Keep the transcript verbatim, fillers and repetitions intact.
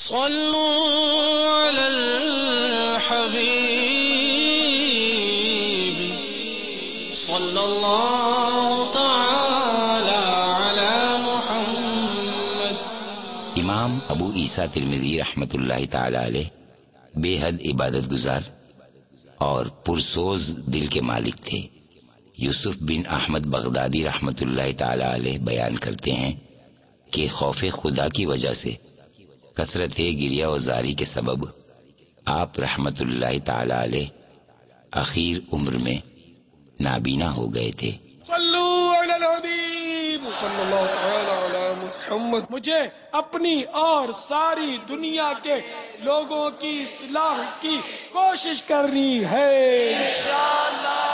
सल्लू अलल हबीब सल्लल्लाहु तआला अला मुहम्मद। इमाम अबू ईसा तिर्मिज़ी रहमतुल्लाहि तआला अलैह बेहद इबादत गुजार और पुरसोज दिल के मालिक थे। यूसुफ बिन अहमद बगदादी रहमतुल्लाहि तआला अलैह बयान करते हैं कि खौफे खुदा की वजह से कसरत गिरिया वजारी के सबब आप रहमतुल्लाहि तआला अलैह आखिर उम्र में नाबीना हो गए थे। सल्लू अलल हबीब सल्लल्लाहु तआला अला मुहम्मद। मुझे अपनी और सारी दुनिया के लोगों की इस्लाह की कोशिश करनी है इंशाअल्लाह।